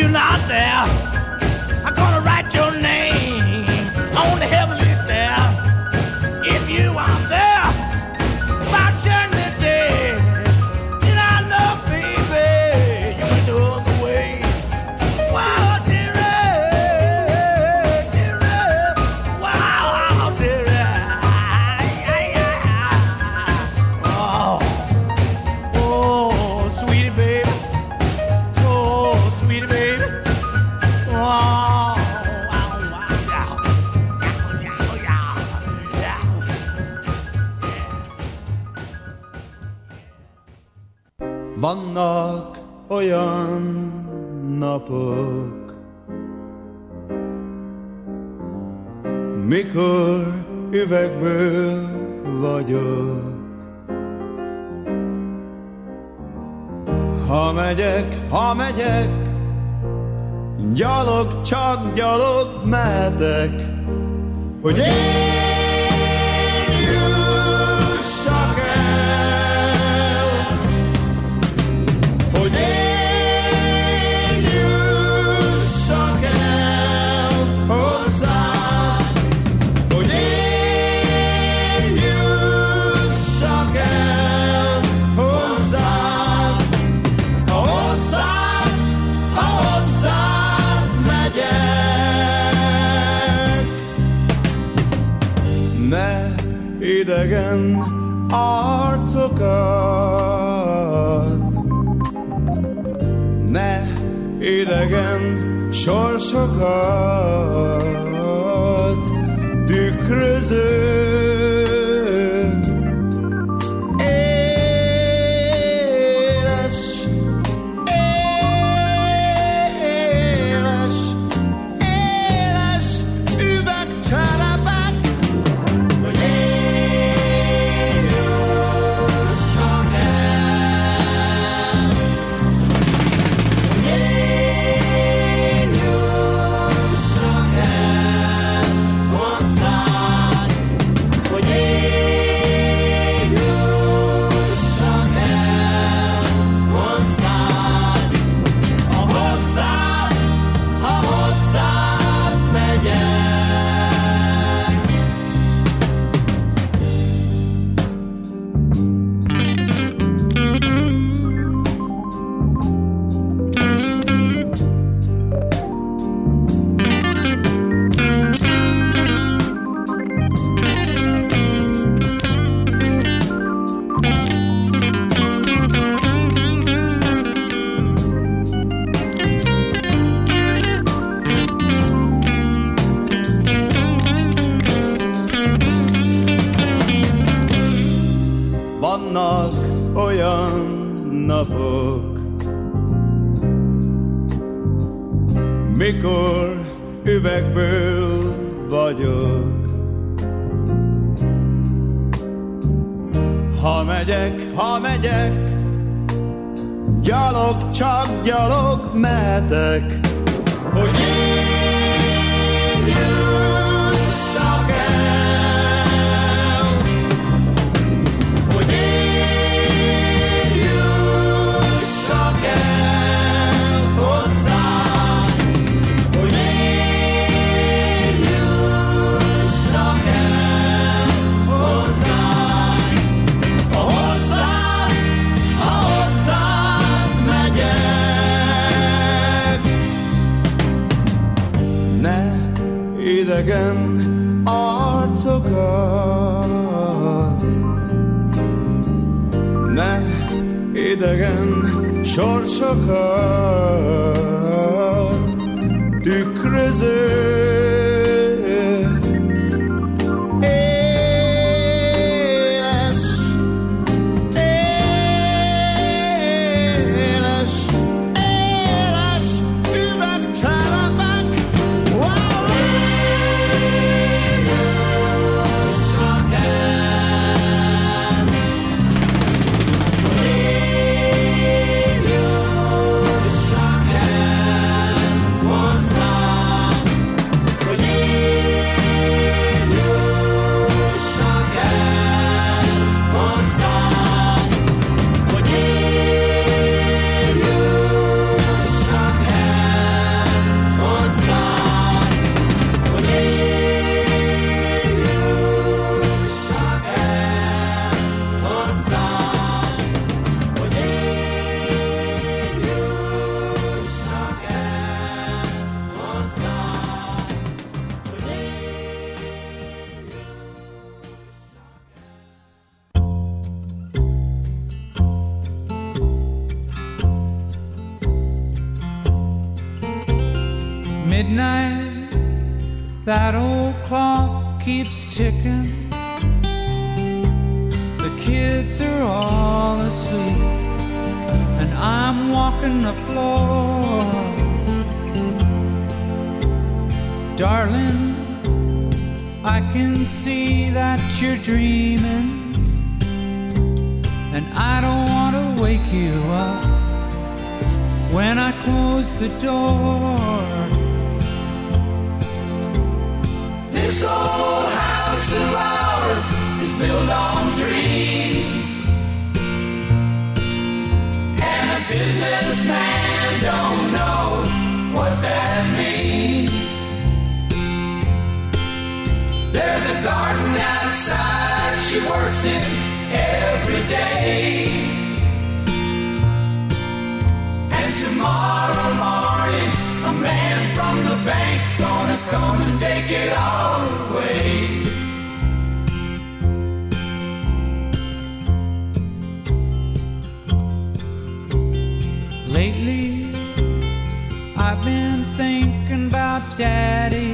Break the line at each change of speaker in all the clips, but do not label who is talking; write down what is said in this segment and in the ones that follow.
you're not there, I'm gonna write your name on the heavenly stair. If you aren't there by judgment day, then I know, baby, you went the other way. Wow, dearie, dearie, wow, dearie, oh, oh, sweetie baby, oh, sweetie baby, oh.
Vannak olyan napok, mikor üvegből vagyok. Ha megyek, gyalog, csak gyalog mehetek, hogy én jussak el, hogy én jussak el hozzád, hogy én jussak el hozzád, ha hozzád megyek. Ne idegen arcokat, ne idegen sorsokat tükröző éles, éles, éles üvegcserepek, hogy én jussak el, hogy én jussak el hozzád, hogy én jussak el hozzád, ha hozzád megyek. Vannak olyan napok, mikor üvegből vagyok. Ha megyek, gyalog, csak gyalog mehetek, hogy én jussak el, hogy én jussak el hozzád, hogy én jussak el hozzád, ha hozzád megyek. Ne idegen arcokat, ne idegen sorsokat tükröző éles, éles, éles üvegcserepek. Wow! Én jussak el, én jussak el hozzád,
Midnight, that old clock keeps ticking. The kids are all asleep, and I'm walking the floor. Darling, I can see that you're dreaming, and I don't want to wake you up when I close the door.
This old house of ours is built on dreams, and a businessman don't know what that means. There's a garden outside she works in every day, and tomorrow morning a man from the bank's gonna come and take it all away.
Lately, I've been thinking about Daddy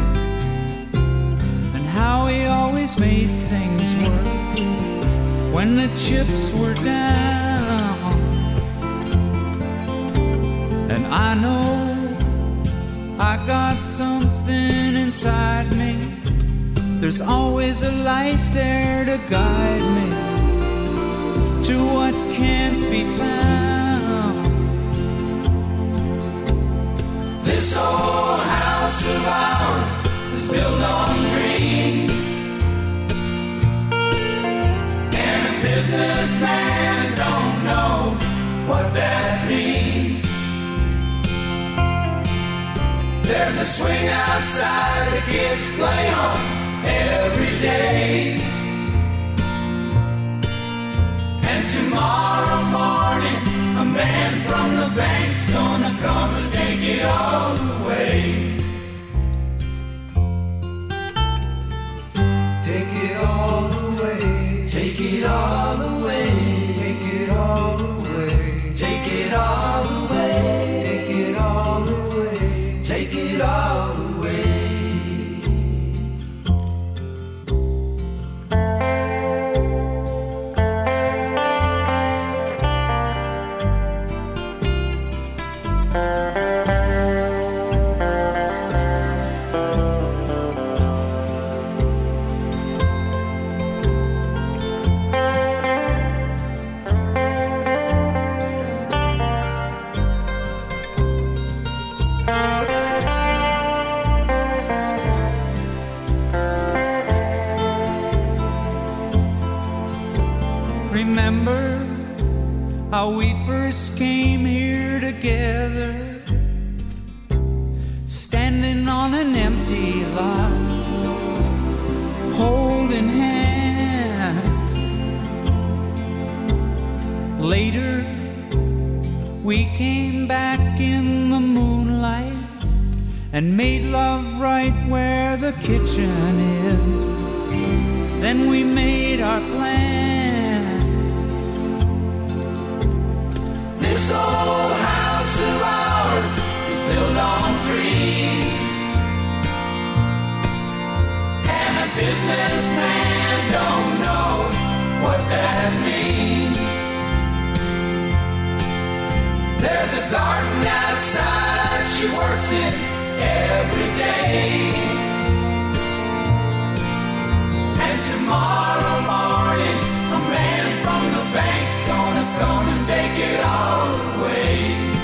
and how he always made things work when the chips were down. And I know I got something inside me. There's always a light there to guide me to what can't be found.
This old house of ours is built on dreams, and a businessman don't know what that means. There's a swing outside the kids play on every day, and tomorrow morning a man from the bank's gonna come and take it all away. Take it all away. Take it all away. Take it all away. Take it all away. Take it all away. Take it all away.
Remember how we first came here together, standing on an empty lot, holding hands. Later, we came back in the moonlight and made love right where the kitchen is. Then we made our plans.
This old house of ours is built on dreams, and a businessman don't know what that means. There's a garden outside she works in every day, and tomorrow morning a man from the bank's gonna come and take it all away.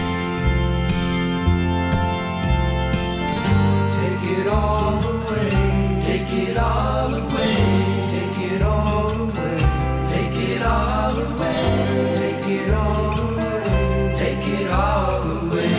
Take it all away. Take it all away. Take it all away. Take it all away. Take it all away. Take it all away.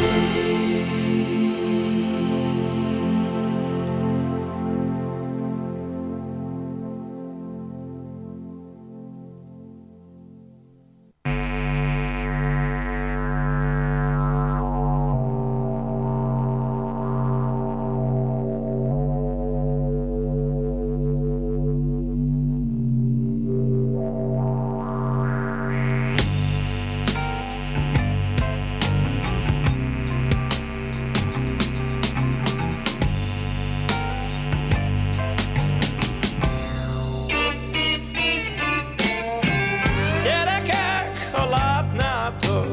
látnátok.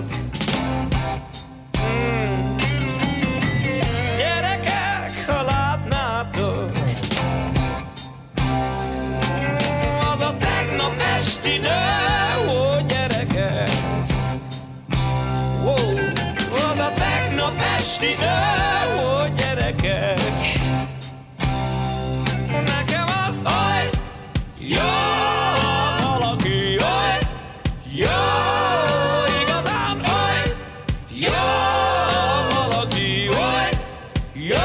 Gyerekek, ha látnátok, az a tegnap esti nő, ó gyerekek, az a tegnap esti nő, ó gyerekek. Nekem az aj, jó, valaki aj, jó, igazán aj, jó, valaki aj, jó.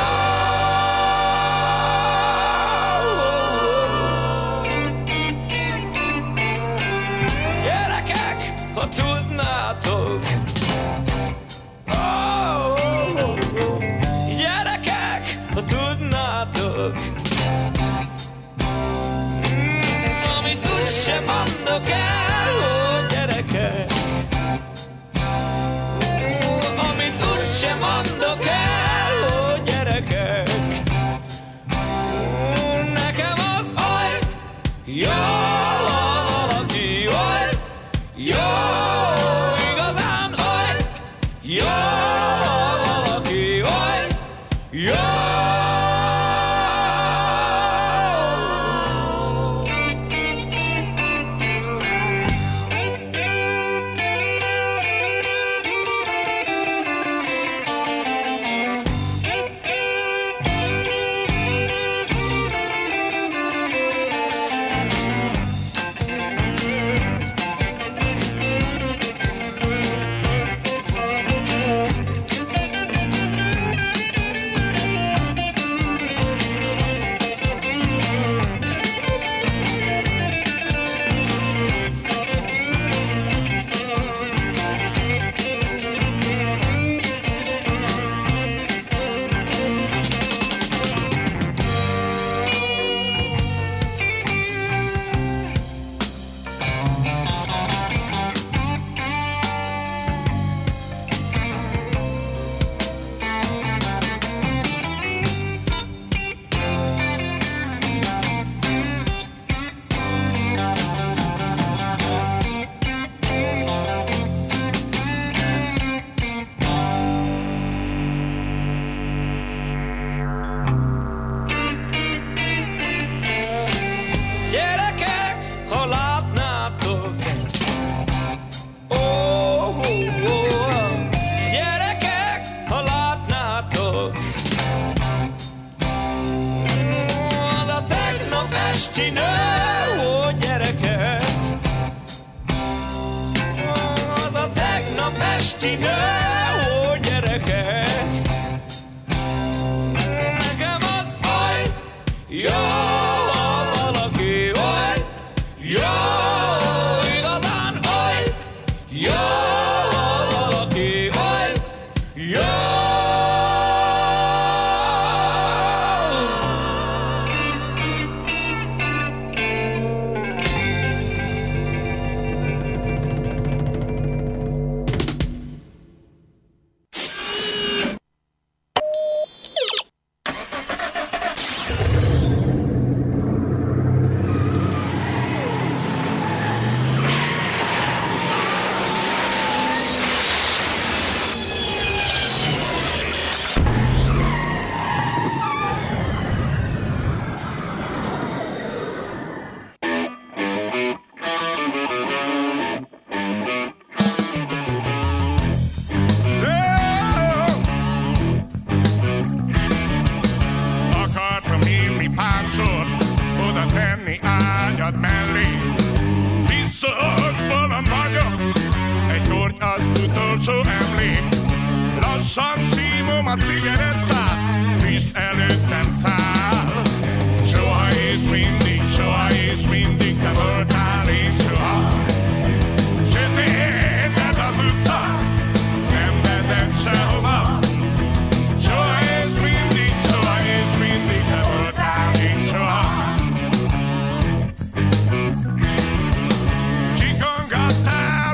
Gyerekek, ha tudnátok, gyerekek, ha tudnátok, amit úgysem mondok el, ó gyerekek, amit úgysem mondok el, ó gyerekek. Nekem az aj, jó, valaki aj, jó, igazán aj, jó, valaki aj, jó.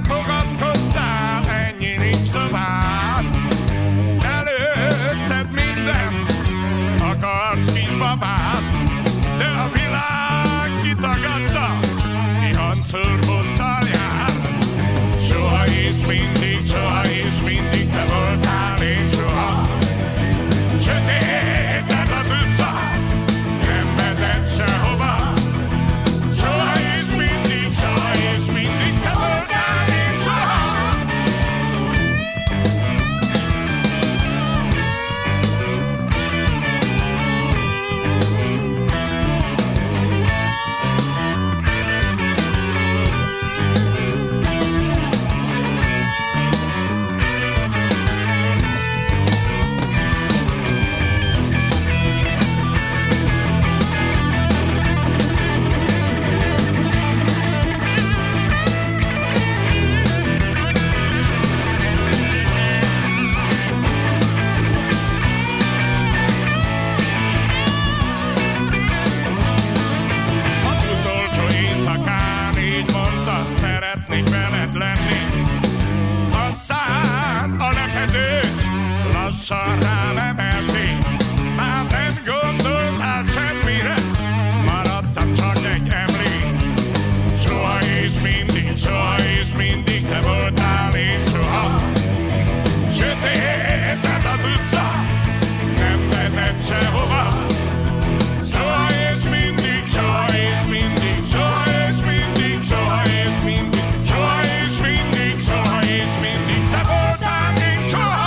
Előtted még veled lenni. A szád a lepedőt lassan rám emelni. Már nem gondoltál semmire, maradtam csak egy emlék. Soha és mindig te voltál és soha. Sötét ez az utca, nem vezet sehova. Soha és mindig, soha és mindig, soha és mindig, soha és mindig, soha és mindig, soha és mindig te voltál és soha.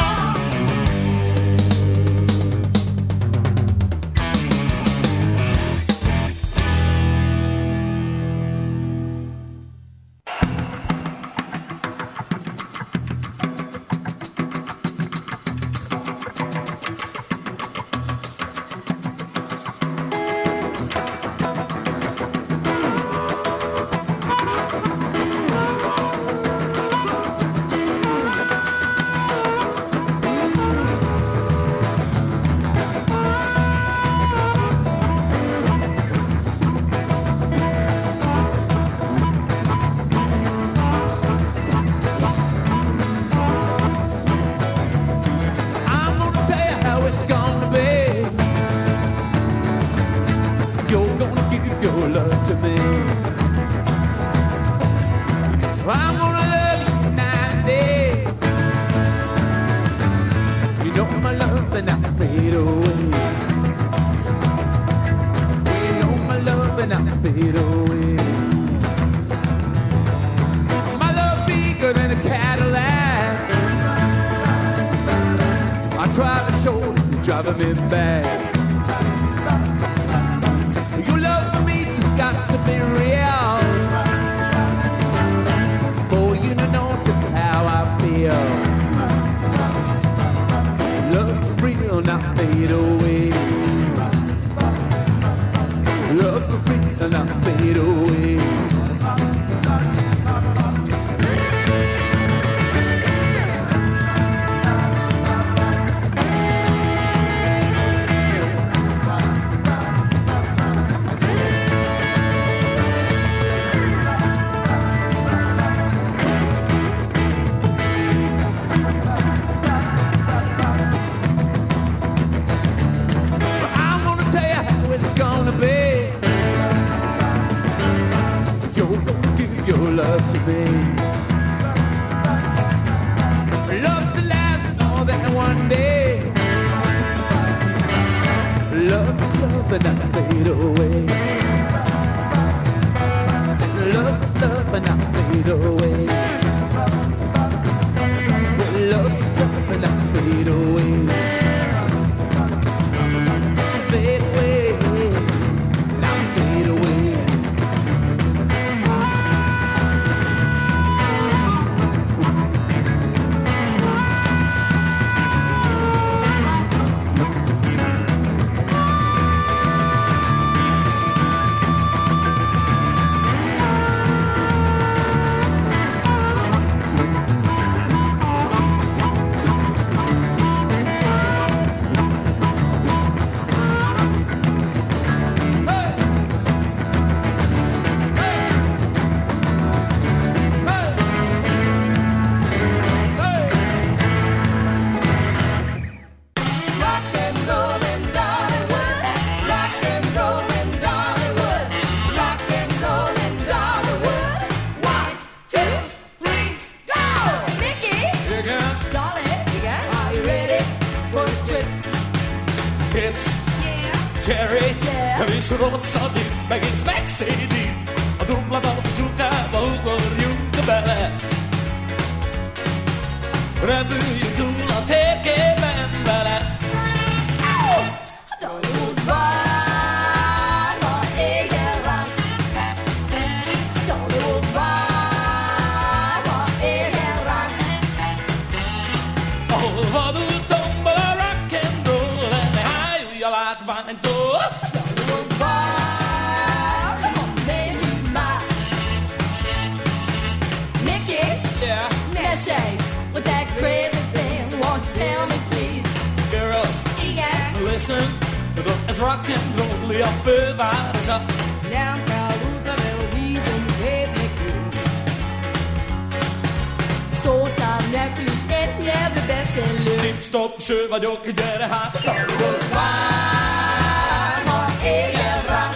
nélkül egy nyelvű beszélő.
Nip-stop, ső vagyok, gyere hát!
Hollywood vár, ma éjjel ránk.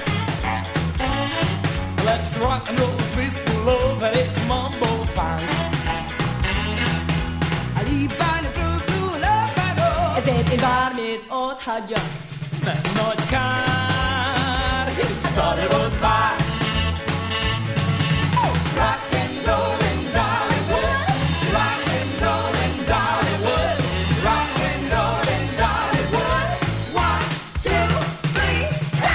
Let's rock and roll, twist pull over, it's mambo fine.
A líbány, a fölkül, a báró. Ezért én bármit ott hagyjak.
Nem nagy kár, hisz
Hollywood vár. Rock and roll in Dollywood. Rock and roll in Dollywood. Rock and roll in Dollywood. 1, 2, 3,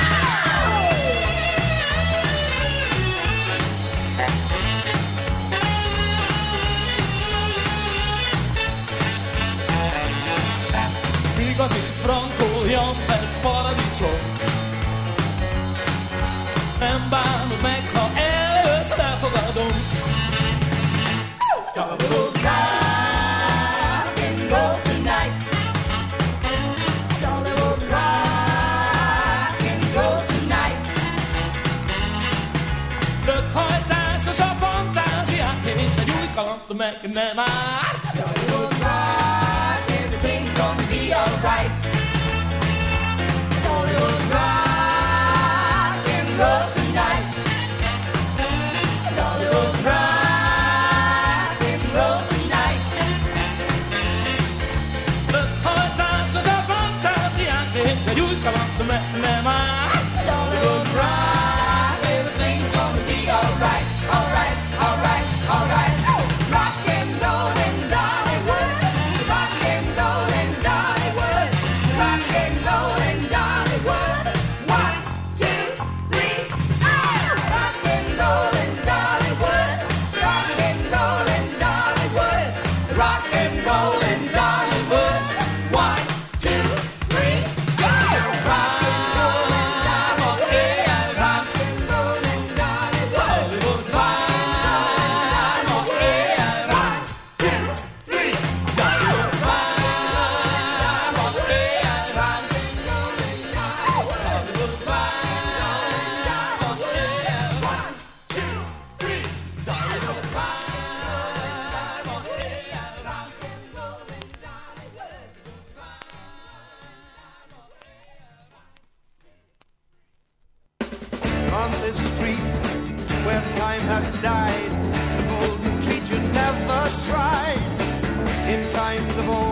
igazi frankó, Jampec paradicsom. Nem bánod meg, ha eljössz, elfogadom.
Dollywood rock and roll tonight. Dollywood rock and roll tonight.
Röghajtásos a fantáziák, és egy új kaland meg nem áll.
Dollywood rock, everything's gonna be alright. Dollywood rock and roll tonight. Dollywood rock and roll tonight.
Röghajtásos a fantáziák, és egy új kaland meg nem áll.
Dollywood rock, everything's gonna be alright, alright, alright, alright. Rock and roll in Dollywood, rock and roll in Dollywood, rock and roll in Dollywood. 1, 2, 3, rock and roll in Dollywood, rock and roll in Dollywood, rock and roll in Dollywood. 1, 2, 3, go! Rock and roll in Dollywood, rock and roll in Dollywood,
Hollywood
rock and roll in Dollywood. 1, 2, 3, go!
On this street where time has died, the golden treat you never tried. In times of old